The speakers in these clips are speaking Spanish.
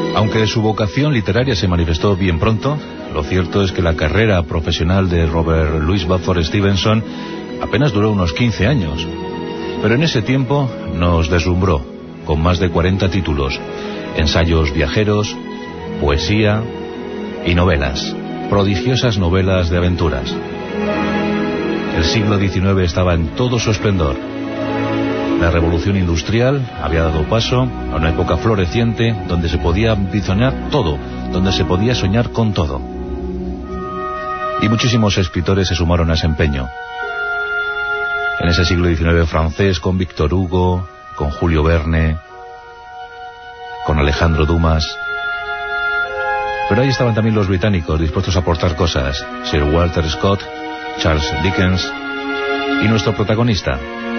Aunque su vocación literaria se manifestó bien pronto, lo cierto es que la carrera profesional de Robert Louis Bradford Stevenson apenas duró unos 15 años. Pero en ese tiempo nos deslumbró, con más de 40 títulos, ensayos viajeros, poesía y novelas, prodigiosas novelas de aventuras. El siglo XIX estaba en todo su esplendor. La revolución industrial había dado paso a una época floreciente donde se podía ambicionar todo, donde se podía soñar con todo. Y muchísimos escritores se sumaron a ese empeño. En ese siglo XIX francés, con Victor Hugo, con Julio Verne, con Alejandro Dumas. Pero ahí estaban también los británicos dispuestos a aportar cosas: Sir Walter Scott, Charles Dickens y nuestro protagonista.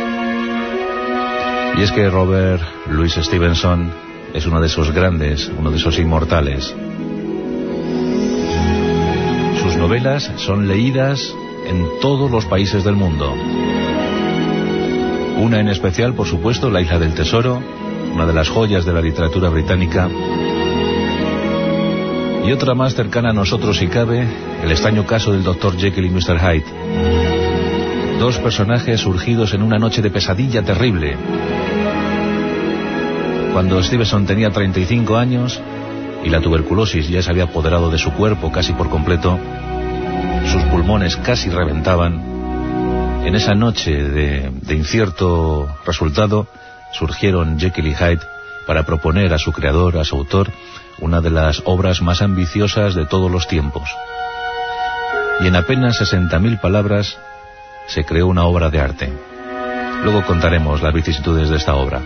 Y es que Robert Louis Stevenson es uno de esos grandes, uno de esos inmortales. Sus novelas son leídas en todos los países del mundo. Una en especial, por supuesto, La isla del tesoro, una de las joyas de la literatura británica. Y otra más cercana a nosotros si cabe, El extraño caso del Dr. Jekyll y Mr. Hyde. Dos personajes surgidos en una noche de pesadilla terrible. Cuando Stevenson tenía 35 años y la tuberculosis ya se había apoderado de su cuerpo casi por completo, sus pulmones casi reventaban, en esa noche de incierto resultado surgieron Jekyll y Hyde para proponer a su creador, a su autor, una de las obras más ambiciosas de todos los tiempos. Y en apenas 60.000 palabras se creó una obra de arte. Luego contaremos las vicisitudes de esta obra.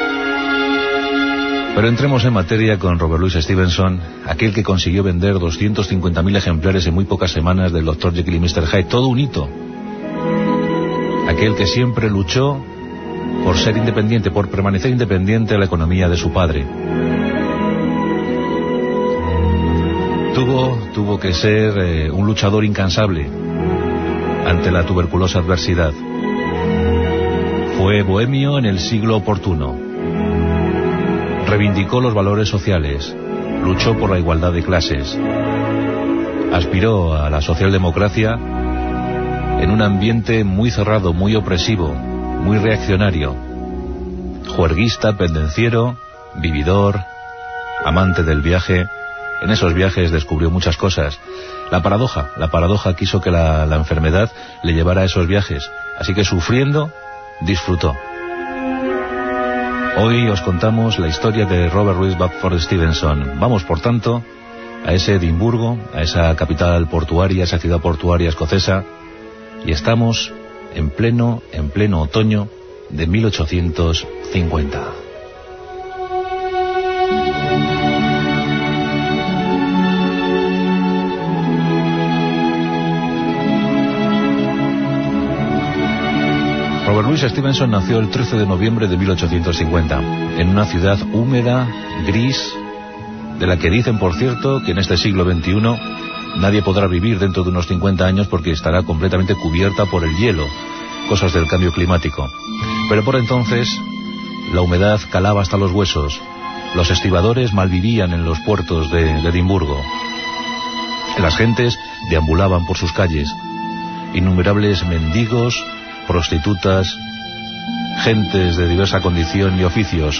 Pero entremos en materia con Robert Louis Stevenson, aquel que consiguió vender 250.000 ejemplares en muy pocas semanas del Dr. Jekyll y Mr. Hyde, todo un hito. Aquel que siempre luchó por ser independiente, por permanecer independiente de la economía de su padre. Tuvo que ser un luchador incansable ante la tuberculosa adversidad. Fue bohemio en el siglo oportuno. Reivindicó los valores sociales, luchó por la igualdad de clases, aspiró a la socialdemocracia en un ambiente muy cerrado, muy opresivo, muy reaccionario, juerguista, pendenciero, vividor, amante del viaje. En esos viajes descubrió muchas cosas. La paradoja quiso que la enfermedad le llevara a esos viajes, así que sufriendo, disfrutó. Hoy os contamos la historia de Robert Louis Bradford Stevenson. Vamos, por tanto, a ese Edimburgo, a esa capital portuaria, esa ciudad portuaria escocesa, y estamos en pleno otoño de 1850. Robert Louis Stevenson nació el 13 de noviembre de 1850, en una ciudad húmeda, gris, de la que dicen, por cierto, que en este siglo XXI nadie podrá vivir dentro de unos 50 años porque estará completamente cubierta por el hielo, cosas del cambio climático. Pero por entonces la humedad calaba hasta los huesos, los estibadores malvivían en los puertos de Edimburgo, las gentes deambulaban por sus calles, innumerables mendigos, prostitutas, gentes de diversa condición y oficios.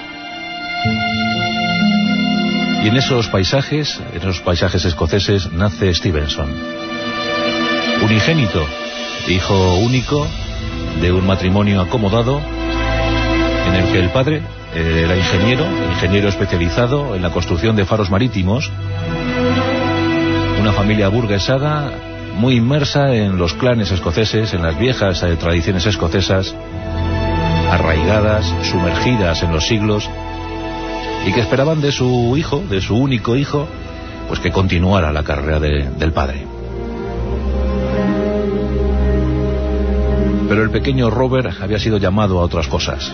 Y en esos paisajes escoceses, nace Stevenson. Unigénito, hijo único de un matrimonio acomodado, en el que el padre era ingeniero especializado en la construcción de faros marítimos, una familia burguesada muy inmersa en los clanes escoceses, en las viejas tradiciones escocesas, arraigadas, sumergidas en los siglos, y que esperaban de su hijo, de su único hijo, pues que continuara la carrera del padre. Pero el pequeño Robert había sido llamado a otras cosas.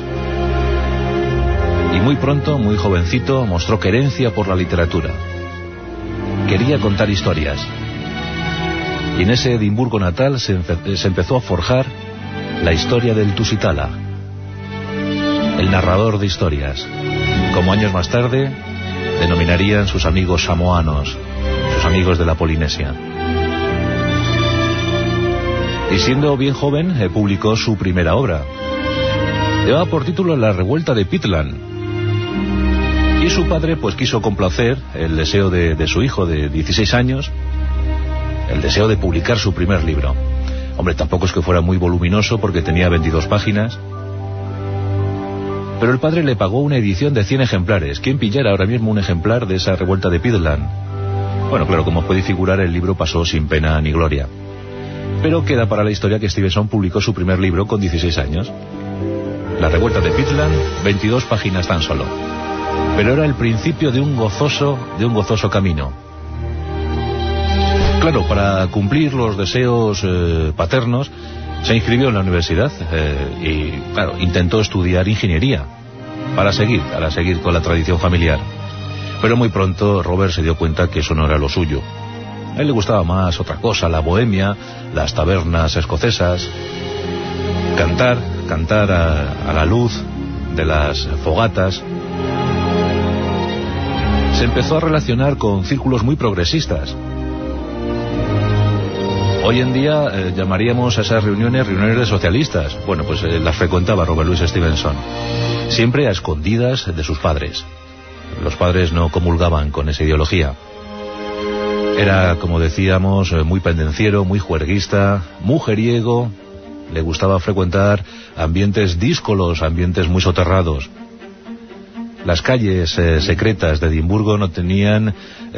Y muy pronto, muy jovencito, mostró querencia por la literatura. Quería contar historias. Y en ese Edimburgo natal se empezó a forjar la historia del Tusitala, el narrador de historias. Como años más tarde, denominarían sus amigos samoanos, sus amigos de la Polinesia. Y siendo bien joven, publicó su primera obra. Llevaba por título La revuelta de Pitlan. Y su padre pues quiso complacer el deseo de su hijo de 16 años, el deseo de publicar su primer libro. Hombre, tampoco es que fuera muy voluminoso porque tenía 22 páginas. Pero el padre le pagó una edición de 100 ejemplares. ¿Quién pillara ahora mismo un ejemplar de esa revuelta de Pitlan? Bueno, claro, como puede figurar, el libro pasó sin pena ni gloria. Pero queda para la historia que Stevenson publicó su primer libro con 16 años. La revuelta de Pitlan, 22 páginas tan solo. Pero era el principio de un gozoso camino. Claro, para cumplir los deseos paternos, se inscribió en la universidad y, claro, intentó estudiar ingeniería para seguir con la tradición familiar. Pero muy pronto Robert se dio cuenta que eso no era lo suyo. A él le gustaba más otra cosa, la bohemia, las tabernas escocesas, cantar a la luz de las fogatas. Se empezó a relacionar con círculos muy progresistas. Hoy en día llamaríamos a esas reuniones de socialistas. Bueno, pues las frecuentaba Robert Louis Stevenson, siempre a escondidas de sus padres. Los padres no comulgaban con esa ideología. Era, como decíamos, muy pendenciero, muy juerguista, mujeriego. Le gustaba frecuentar ambientes díscolos, ambientes muy soterrados. Las calles secretas de Edimburgo no tenían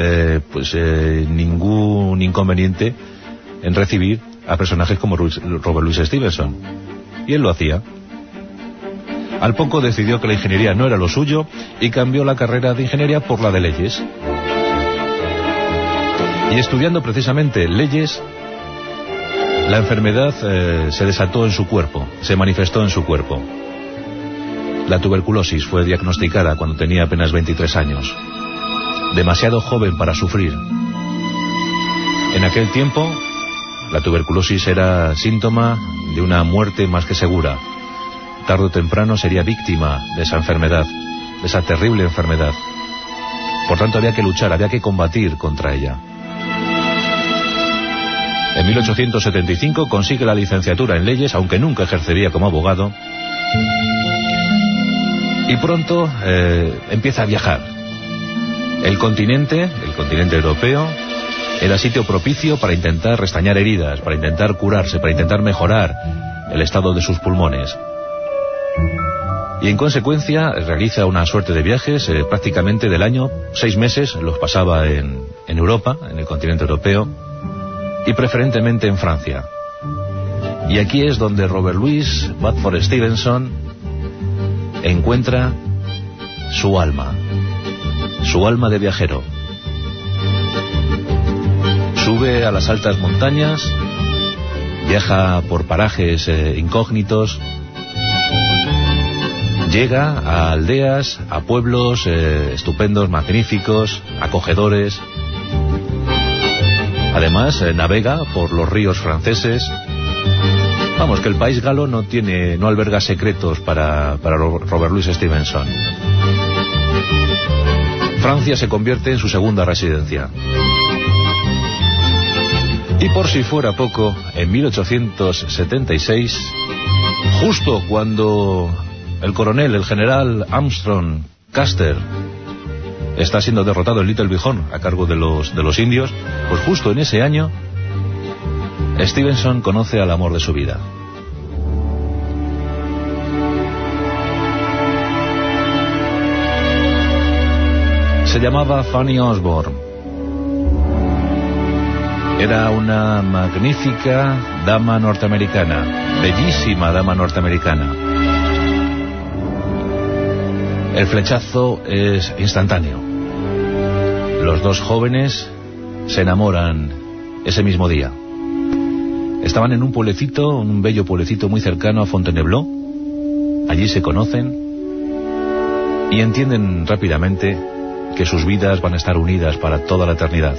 ningún inconveniente en recibir a personajes como Robert Louis Stevenson. Y él lo hacía. Al poco decidió que la ingeniería no era lo suyo y cambió la carrera de ingeniería por la de leyes. Y estudiando precisamente leyes, la enfermedad se desató en su cuerpo, se manifestó en su cuerpo. La tuberculosis fue diagnosticada cuando tenía apenas 23 años. Demasiado joven para sufrir. En aquel tiempo, la tuberculosis era síntoma de una muerte más que segura. Tarde o temprano sería víctima de esa enfermedad, de esa terrible enfermedad. Por tanto, había que luchar, había que combatir contra ella. En 1875 consigue la licenciatura en leyes, aunque nunca ejercería como abogado. Y pronto empieza a viajar. El continente europeo, era sitio propicio para intentar restañar heridas, para intentar curarse, para intentar mejorar el estado de sus pulmones. Y en consecuencia realiza una suerte de viajes, prácticamente del año, 6 meses los pasaba en Europa, en el continente europeo, y preferentemente en Francia. Y aquí es donde Robert Louis Bradford Stevenson encuentra su alma de viajero. Sube a las altas montañas, viaja por parajes incógnitos, llega a aldeas, a pueblos estupendos, magníficos, acogedores. Además, navega por los ríos franceses. Vamos, que el país galo no alberga secretos para Robert Louis Stevenson. Francia se convierte en su segunda residencia. Y por si fuera poco, en 1876, justo cuando el general Armstrong Custer está siendo derrotado en Little Bighorn a cargo de los indios, pues justo en ese año Stevenson conoce al amor de su vida. Se llamaba Fanny Osborne. Era una magnífica dama norteamericana, bellísima dama norteamericana. El flechazo es instantáneo. Los dos jóvenes se enamoran ese mismo día. Estaban en un bello pueblecito muy cercano a Fontainebleau. Allí se conocen y entienden rápidamente que sus vidas van a estar unidas para toda la eternidad.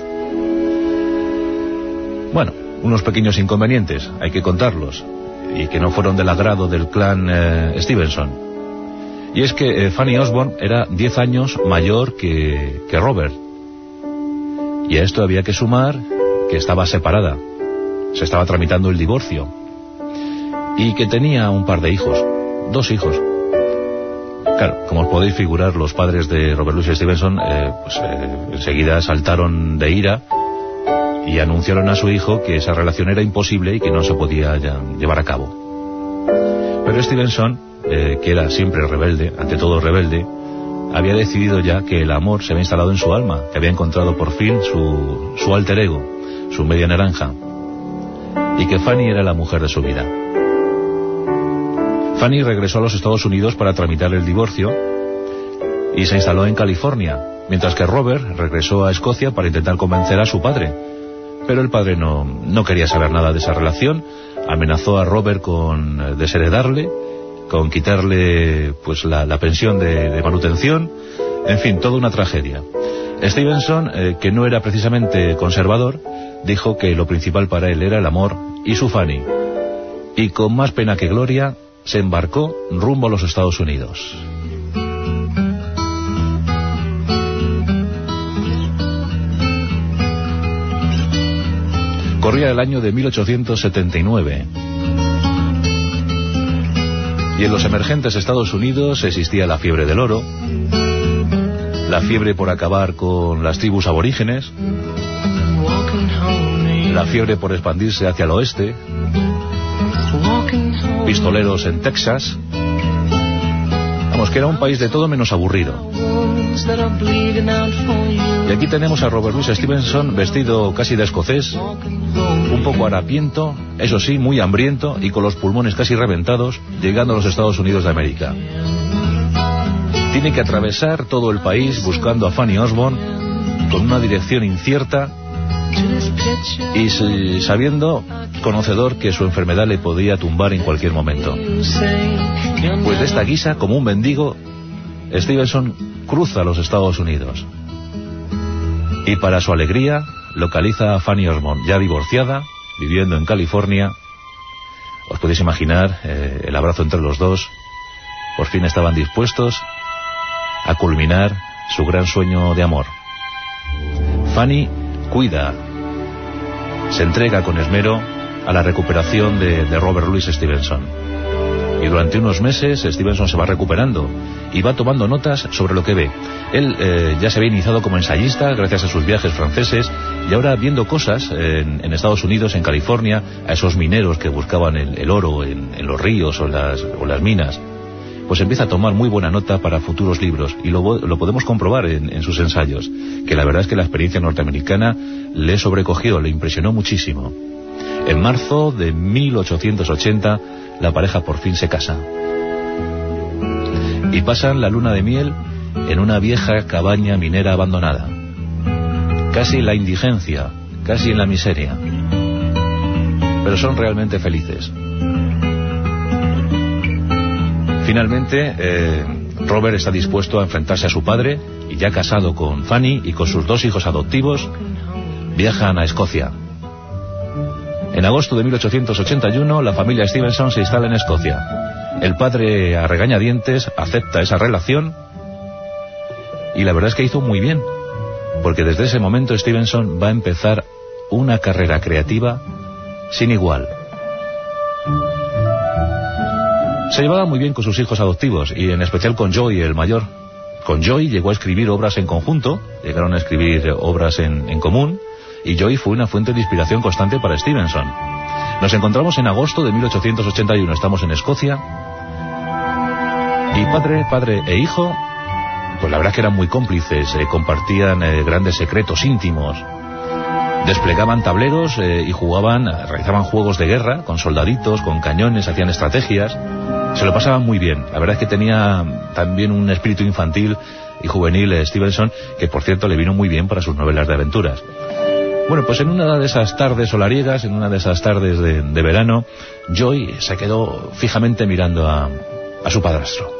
Bueno, unos pequeños inconvenientes, hay que contarlos, y que no fueron del agrado del clan Stevenson. Y es que Fanny Osborne era 10 años mayor que Robert. Y a esto había que sumar que estaba separada. Se estaba tramitando el divorcio. Y que tenía un par de hijos. 2 hijos. Claro, como os podéis figurar, los padres de Robert Louis Stevenson enseguida saltaron de ira y anunciaron a su hijo que esa relación era imposible y que no se podía llevar a cabo. Pero Stevenson, que era siempre rebelde, ante todo rebelde, había decidido ya que el amor se había instalado en su alma, que había encontrado por fin su alter ego, su media naranja, y que Fanny era la mujer de su vida. Fanny regresó a los Estados Unidos para tramitar el divorcio y se instaló en California, mientras que Robert regresó a Escocia para intentar convencer a su padre. Pero el padre no quería saber nada de esa relación, amenazó a Robert con desheredarle, con quitarle pues la pensión de manutención, en fin, toda una tragedia. Stevenson, que no era precisamente conservador, dijo que lo principal para él era el amor y su Fanny, y con más pena que gloria se embarcó rumbo a los Estados Unidos. Corría el año de 1879. Y en los emergentes Estados Unidos existía la fiebre del oro, la fiebre por acabar con las tribus aborígenes, la fiebre por expandirse hacia el oeste, pistoleros en Texas. Vamos, que era un país de todo menos aburrido. Y aquí tenemos a Robert Louis Stevenson vestido casi de escocés, un poco harapiento, eso sí, muy hambriento y con los pulmones casi reventados, llegando a los Estados Unidos de América. Tiene que atravesar todo el país buscando a Fanny Osborne con una dirección incierta y sabiendo, conocedor, que su enfermedad le podía tumbar en cualquier momento. Pues de esta guisa, como un mendigo, Stevenson cruza los Estados Unidos y para su alegría localiza a Fanny Osborne, ya divorciada, viviendo en California. Os podéis imaginar el abrazo entre los dos. Por fin estaban dispuestos a culminar su gran sueño de amor. Fanny cuida, se entrega con esmero a la recuperación de Robert Louis Stevenson. Y durante unos meses Stevenson se va recuperando y va tomando notas sobre lo que ve. Él ya se había iniciado como ensayista gracias a sus viajes franceses, y ahora viendo cosas en Estados Unidos, en California, a esos mineros que buscaban el oro en los ríos o las minas, pues empieza a tomar muy buena nota para futuros libros, y lo podemos comprobar en sus ensayos, que la verdad es que la experiencia norteamericana le sobrecogió, le impresionó muchísimo. En marzo de 1880 la pareja por fin se casa y pasan la luna de miel en una vieja cabaña minera abandonada, casi en la indigencia, casi en la miseria, pero son realmente felices. Finalmente Robert está dispuesto a enfrentarse a su padre, y ya casado con Fanny y con sus 2 hijos adoptivos, viajan a Escocia. En agosto de 1881 la familia Stevenson se instala en Escocia. El padre, a regañadientes, acepta esa relación, y la verdad es que hizo muy bien, porque desde ese momento Stevenson va a empezar una carrera creativa sin igual. Se llevaba muy bien con sus hijos adoptivos, y en especial con Joy, el mayor. Con Joy llegó a escribir obras en conjunto, llegaron a escribir obras en común, y Joy fue una fuente de inspiración constante para Stevenson. Nos encontramos en agosto de 1881, estamos en Escocia, y padre e hijo, pues la verdad que eran muy cómplices, compartían grandes secretos íntimos, desplegaban tableros y realizaban juegos de guerra con soldaditos, con cañones, hacían estrategias, se lo pasaban muy bien. La verdad es que tenía también un espíritu infantil y juvenil Stevenson, que por cierto le vino muy bien para sus novelas de aventuras. Bueno, pues en una de esas tardes solariegas, en una de esas tardes de verano, Joy se quedó fijamente mirando a su padrastro.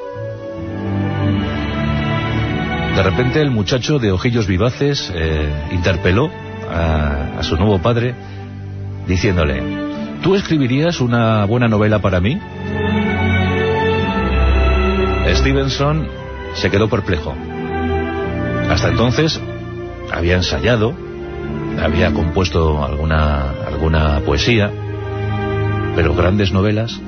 De repente el muchacho de ojillos vivaces interpeló a su nuevo padre, diciéndole: ¿tú escribirías una buena novela para mí? Stevenson se quedó perplejo. Hasta entonces había ensayado, había compuesto alguna poesía, pero grandes novelas.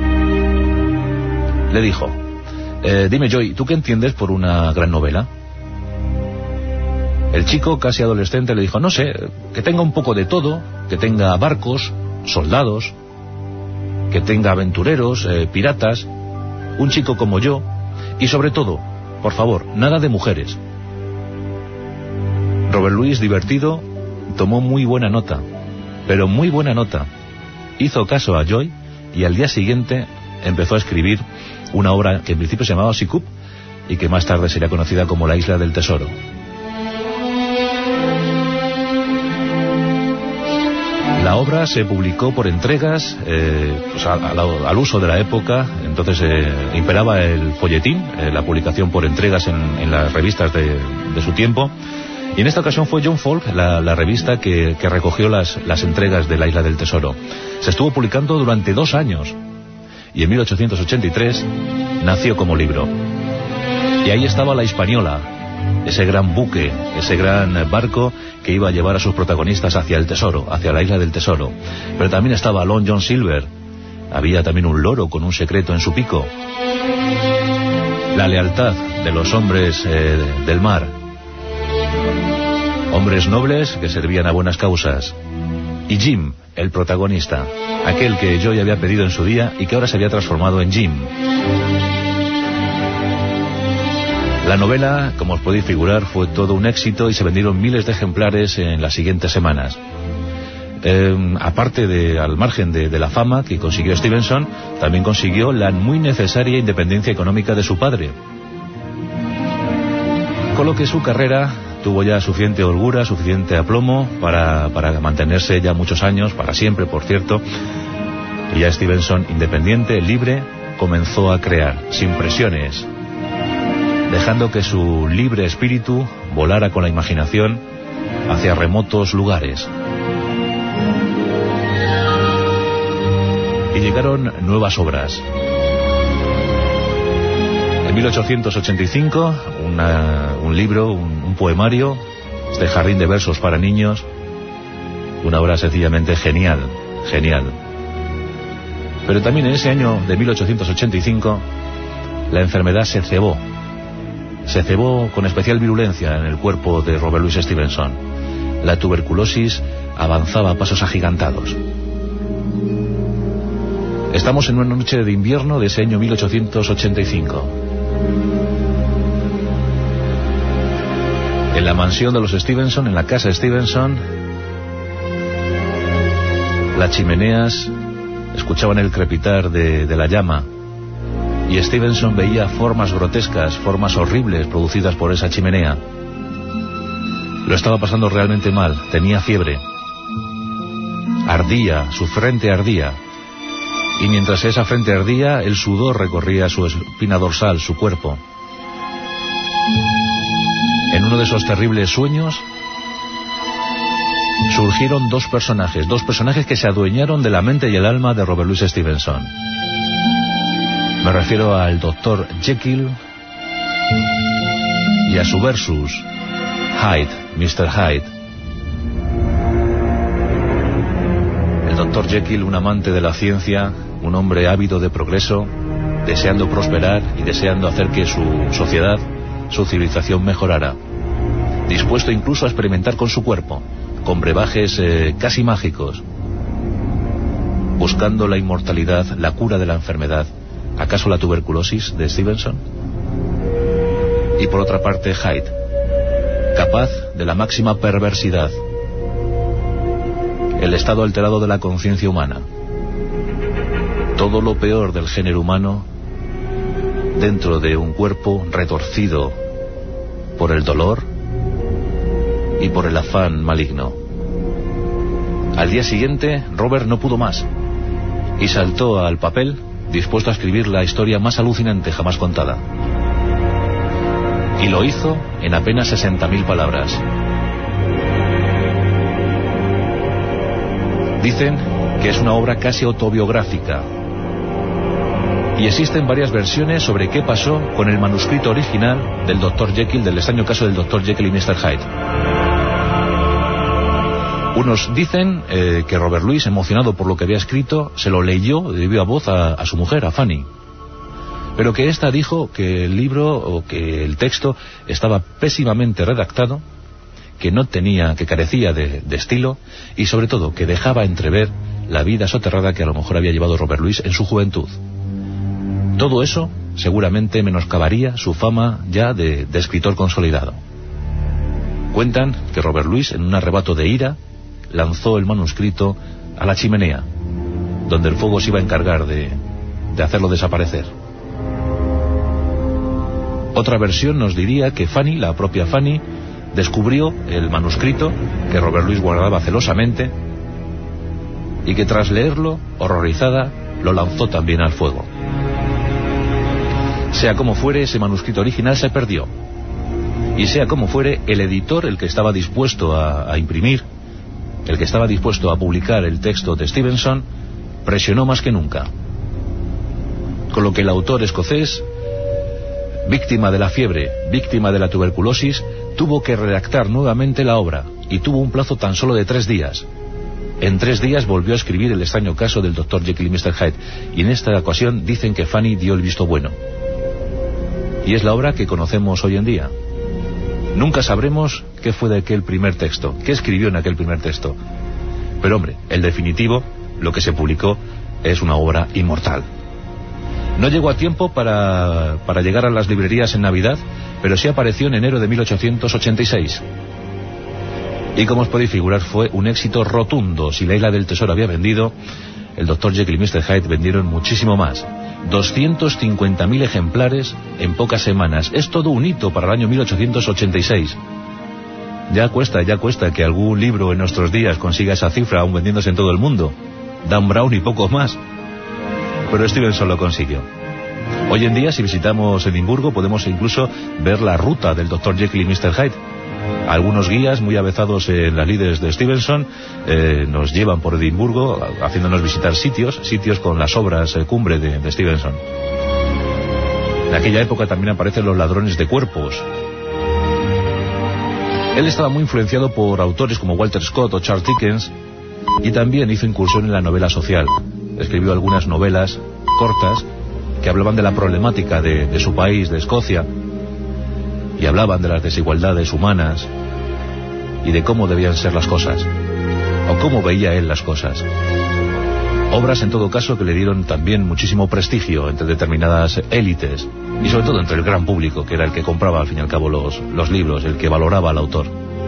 Le dijo, dime Joy, ¿tú qué entiendes por una gran novela? El chico, casi adolescente, le dijo, no sé, que tenga un poco de todo, que tenga barcos, soldados, que tenga aventureros, piratas, un chico como yo, y sobre todo, por favor, nada de mujeres. Robert Louis, divertido, tomó muy buena nota, pero muy buena nota. Hizo caso a Joy y al día siguiente empezó a escribir una obra que en principio se llamaba Sicup y que más tarde sería conocida como La Isla del Tesoro. La obra se publicó por entregas, pues al uso de la época. Entonces imperaba el folletín, la publicación por entregas en las revistas de su tiempo. Y en esta ocasión fue John Folk, la revista que recogió las entregas de La Isla del Tesoro. Se estuvo publicando durante 2 años. Y en 1883 nació como libro. Y ahí estaba La Hispaniola, ese gran buque, ese gran barco que iba a llevar a sus protagonistas hacia el tesoro, hacia la Isla del Tesoro. Pero también estaba Long John Silver. Había también un loro con un secreto en su pico. La lealtad de los hombres del mar. Hombres nobles que servían a buenas causas. Y Jim, el protagonista, aquel que Joy había pedido en su día y que ahora se había transformado en Jim. La novela, como os podéis figurar, fue todo un éxito y se vendieron miles de ejemplares en las siguientes semanas. Aparte al margen de la fama que consiguió Stevenson, también consiguió la muy necesaria independencia económica de su padre. Con lo que su carrera tuvo ya suficiente holgura, suficiente aplomo para mantenerse ya muchos años, para siempre por cierto. Y ya Stevenson, independiente, libre, comenzó a crear, sin presiones, dejando que su libre espíritu volara con la imaginación hacia remotos lugares. Y llegaron nuevas obras. En 1885, un libro, un poemario, este Jardín de versos para niños, una obra sencillamente genial, genial. Pero también en ese año de 1885, la enfermedad se cebó con especial virulencia en el cuerpo de Robert Louis Stevenson. La tuberculosis avanzaba a pasos agigantados. Estamos en una noche de invierno de ese año 1885. En la mansión de los Stevenson, en la casa Stevenson, las chimeneas escuchaban el crepitar de la llama. Y Stevenson veía formas grotescas, formas horribles producidas por esa chimenea. Lo estaba pasando realmente mal, tenía fiebre. Ardía, su frente ardía. Y mientras esa frente ardía, el sudor recorría su espina dorsal, su cuerpo. En uno de esos terribles sueños surgieron dos personajes que se adueñaron de la mente y el alma de Robert Louis Stevenson. Me refiero al Dr. Jekyll y a su versus, Hyde, Mr. Hyde. El Dr. Jekyll, un amante de la ciencia, un hombre ávido de progreso, deseando prosperar y deseando hacer que su sociedad, su civilización mejorara. Dispuesto incluso a experimentar con su cuerpo, con brebajes casi mágicos, buscando la inmortalidad, la cura de la enfermedad. ¿Acaso la tuberculosis de Stevenson? Y por otra parte Hyde, capaz de la máxima perversidad, el estado alterado de la conciencia humana, todo lo peor del género humano dentro de un cuerpo retorcido por el dolor y por el afán maligno. Al día siguiente Robert no pudo más y saltó al papel, dispuesto a escribir la historia más alucinante jamás contada. Y lo hizo en apenas 60.000 palabras. Dicen que es una obra casi autobiográfica. Y existen varias versiones sobre qué pasó con el manuscrito original del Dr. Jekyll, del extraño caso del Dr. Jekyll y Mr. Hyde. Unos dicen que Robert Louis, emocionado por lo que había escrito, se lo leyó de viva voz a su mujer, a Fanny. Pero que ésta dijo que el libro o que el texto estaba pésimamente redactado, que no tenía, que carecía de estilo y sobre todo que dejaba entrever la vida soterrada que a lo mejor había llevado Robert Louis en su juventud. Todo eso seguramente menoscabaría su fama ya de escritor consolidado. Cuentan que Robert Louis, en un arrebato de ira, lanzó el manuscrito a la chimenea, donde el fuego se iba a encargar de hacerlo desaparecer. Otra versión nos diría que Fanny, la propia Fanny, descubrió el manuscrito que Robert Louis guardaba celosamente y que tras leerlo, horrorizada, lo lanzó también al fuego. Sea como fuere, ese manuscrito original se perdió. Y sea como fuere, el editor, el que estaba dispuesto a imprimir, el que estaba dispuesto a publicar el texto de Stevenson, presionó más que nunca. Con lo que el autor escocés, víctima de la fiebre, víctima de la tuberculosis, tuvo que redactar nuevamente la obra, y tuvo un plazo tan solo de 3 días. En 3 días volvió a escribir el extraño caso del Dr. Jekyll y Mr. Hyde, y en esta ocasión dicen que Fanny dio el visto bueno. Y es la obra que conocemos hoy en día. Nunca sabremos qué fue de aquel primer texto, qué escribió en aquel primer texto. Pero hombre, el definitivo, lo que se publicó, es una obra inmortal. No llegó a tiempo para llegar a las librerías en Navidad, pero sí apareció en enero de 1886. Y como os podéis figurar, fue un éxito rotundo. Si la Isla del Tesoro había vendido, el Dr. Jekyll y Mr. Hyde vendieron muchísimo más. 250.000 ejemplares en pocas semanas. Es todo un hito para el año 1886. Ya cuesta que algún libro en nuestros días consiga esa cifra, aún vendiéndose en todo el mundo. Dan Brown y pocos más. Pero Stevenson lo consiguió. Hoy en día, si visitamos Edimburgo, podemos incluso ver la ruta del Dr. Jekyll y Mr. Hyde. Algunos guías muy avezados en las lides de Stevenson nos llevan por Edimburgo haciéndonos visitar sitios con las obras cumbre de Stevenson. En aquella época también aparecen los ladrones de cuerpos. Él estaba muy influenciado por autores como Walter Scott o Charles Dickens, y también hizo incursión en la novela social. Escribió algunas novelas cortas que hablaban de la problemática de su país, de Escocia, y hablaban de las desigualdades humanas y de cómo debían ser las cosas, o cómo veía él las cosas. Obras, en todo caso, que le dieron también muchísimo prestigio entre determinadas élites, y sobre todo entre el gran público, que era el que compraba al fin y al cabo los libros, el que valoraba al autor.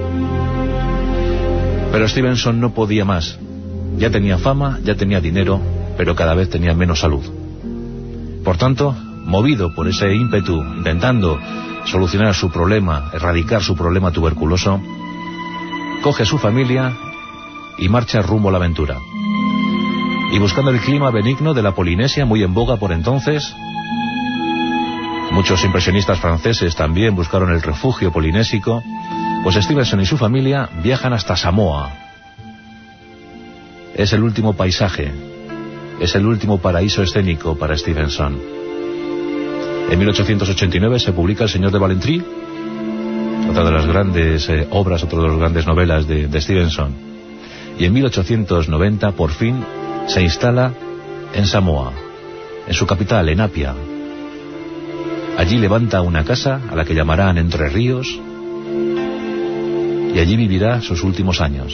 Pero Stevenson no podía más. Ya tenía fama, ya tenía dinero, pero cada vez tenía menos salud. Por tanto, movido por ese ímpetu, intentando solucionar su problema, erradicar su problema tuberculoso, coge a su familia y marcha rumbo a la aventura. Y buscando el clima benigno de la Polinesia, muy en boga por entonces, muchos impresionistas franceses también buscaron el refugio polinésico, pues Stevenson y su familia viajan hasta Samoa. Es el último paisaje, es el último paraíso escénico para Stevenson. En 1889 se publica El Señor de Balentry, otra de las grandes obras, otra de las grandes novelas de Stevenson. Y en 1890, por fin, se instala en Samoa, en su capital, en Apia. Allí levanta una casa a la que llamarán Entre Ríos, y allí vivirá sus últimos años.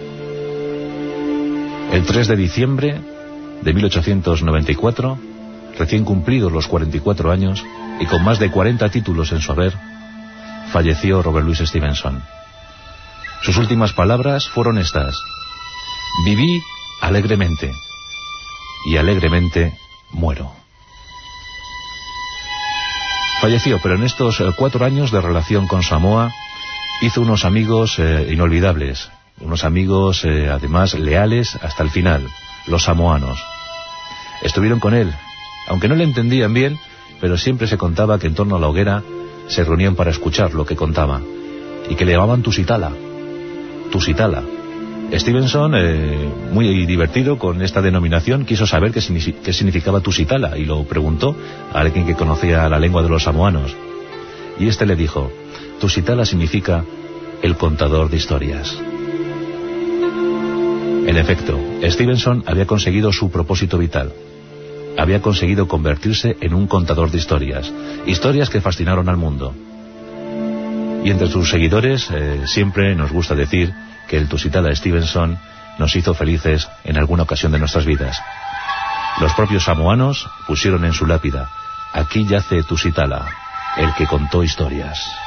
El 3 de diciembre de 1894, recién cumplidos los 44 años, y con más de 40 títulos en su haber, falleció Robert Louis Stevenson. Sus últimas palabras fueron estas: viví alegremente, y alegremente muero. Falleció, pero en estos 4 años de relación con Samoa, hizo unos amigos inolvidables, unos amigos además leales hasta el final, los samoanos. Estuvieron con él, aunque no le entendían bien, pero siempre se contaba que en torno a la hoguera se reunían para escuchar lo que contaba, y que le llamaban Tusitala, Stevenson, muy divertido con esta denominación, quiso saber qué significaba Tusitala y lo preguntó a alguien que conocía la lengua de los samoanos. Y este le dijo: Tusitala significa el contador de historias. En efecto, Stevenson había conseguido su propósito vital. Había conseguido convertirse en un contador de historias, historias que fascinaron al mundo. Y entre sus seguidores siempre nos gusta decir que el Tusitala Stevenson nos hizo felices en alguna ocasión de nuestras vidas. Los propios samoanos pusieron en su lápida: aquí yace Tusitala, el que contó historias.